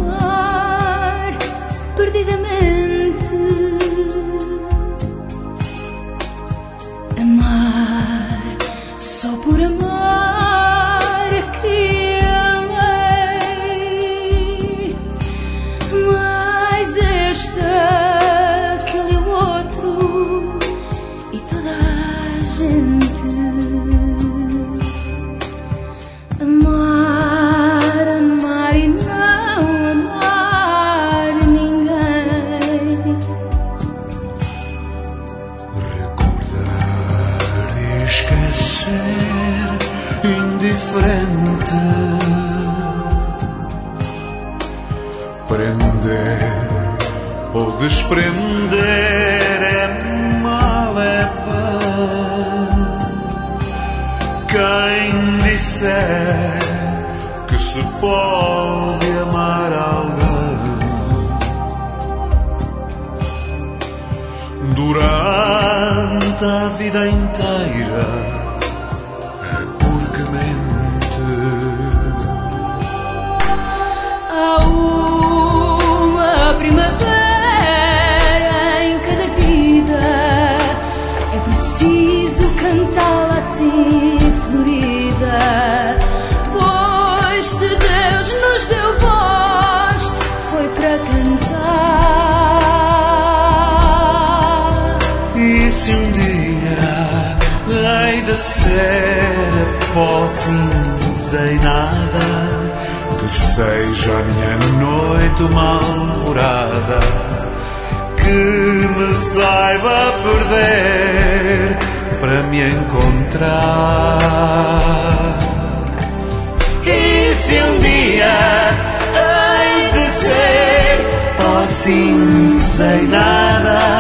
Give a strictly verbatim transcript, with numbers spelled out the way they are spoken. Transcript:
amar perdidamente, amar só por amar é que amei, mas este, aquele e o outro e toda a gente. Amar, amar e não amar ninguém. Recordar e esquecer, indiferente. Prender ou desprender é mal, é pão. Quem disser que se pode amar alguém durante a vida inteira é porque mente. Há uma primavera em cada vida, é preciso cantá-la assim florida, pois se Deus nos deu voz foi para cantar. E se um dia hei de ser pó cinza e nada, que seja a minha noite uma alvorada, que me saiba perder para me encontrar. E se um dia hei de ser pó cinza e nada,